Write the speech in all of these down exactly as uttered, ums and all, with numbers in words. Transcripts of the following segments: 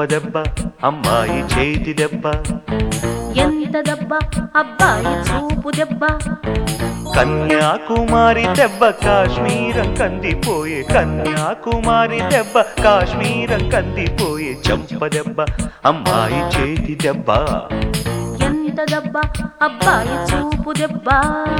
దెబ్బ అమ్మాయి చేతి దెబ్బ ఎంత దెబ్బ అబ్బాయి చూపు దెబ్బ కన్యాకుమారి దెబ్బ కాశ్మీరం కందిపోయే కన్యాకుమారి దెబ్బ కాశ్మీరం కందిపోయే చంప దెబ్బ అమ్మాయి చేతి దెబ్బ ఎంత దెబ్బ అబ్బాయి చూపు దెబ్బ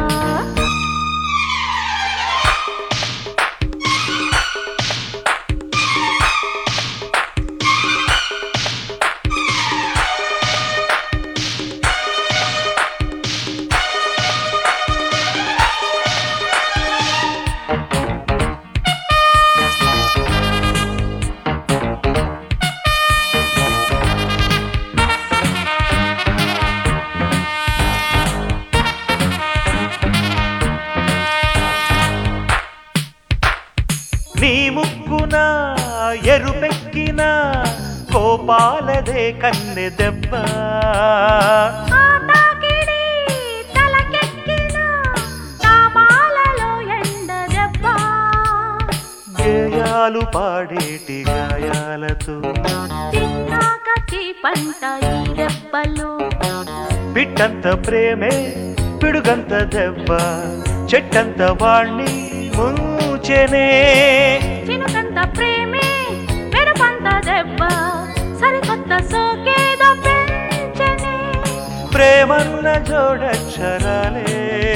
నీ ముక్కున ఎరుపెక్కిన కోపాలదే కన్నె దెబ్బ గేయాలు పాడేటి గాయాలతో పంట ఈ దెబ్బలు పిట్టంత ప్రేమే పిడుగంత దెబ్బ చెట్టంత వాణ్ణి ముంచెనే చినుకంత ప్రేమే మెరుపంత దెబ్బ సరికొత్త సోకేదో పెంచనే ప్రేమన్న జోడక్షరాలే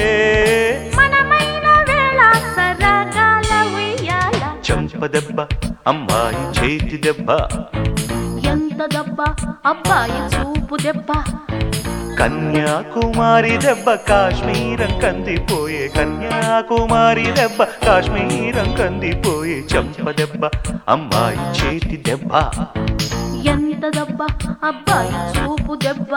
మనమైన వేళ సరగాల ఉయ్యాల చంప దెబ్బ అమ్మాయి చేతి దెబ్బ ఎంత దెబ్బ అబ్బాయి చూపు దెబ్బ కన్యాకుమారి దెబ్బ కాశ్మీరం కందిపోయే కన్యాకుమారి దెబ్బ కాశ్మీరం కందిపోయే చంప దెబ్బ అమ్మాయి చేతి దెబ్బ ఎంత దెబ్బ అబ్బాయి చూపు దెబ్బ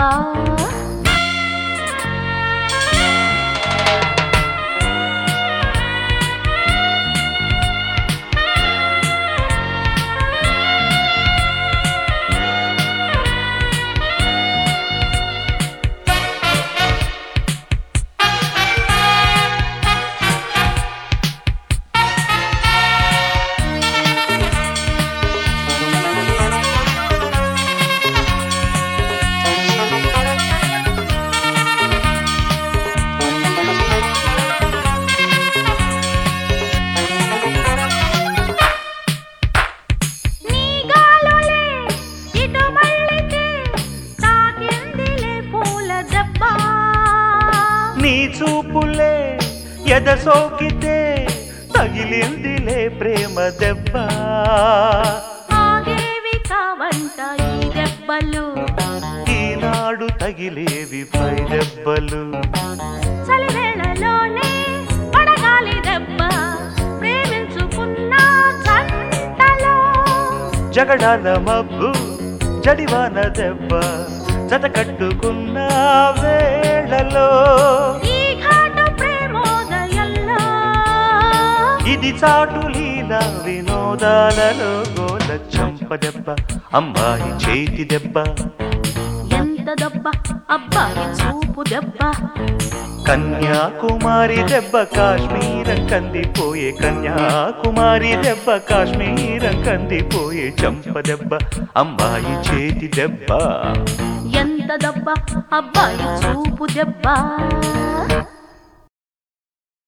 నీ చూపులే ఎద సోకితే తగిలిందిలే ప్రేమ దెబ్బ ఆగేవి కావంట ఈ దెబ్బలు ఈనాడు తగిలేవి పై దెబ్బలు చలివేళలోనే పడగాలి దెబ్బ ప్రేమించుకున్న జంటలో జగడాల మబ్బు జడివాన దెబ్బ జత కట్టుకున్న వేళలో ఈ ఘాటు ప్రేమోదయంలో ఇది చాటు లీలా వినోదాలలో గోల చంప దెబ్బ అమ్మాయి చేతి దెబ్బ ఎంత దెబ్బ అబ్బాయి చూపు దెబ్బ కన్యాకుమారి దెబ్బ కాశ్మీరం కందిపోయే కన్యాకుమారి దెబ్బ కాశ్మీరం కందిపోయే చంప దెబ్బ అమ్మాయి చేతి దెబ్బ ఎంత దెబ్బ అబ్బాయి చూపు దెబ్బ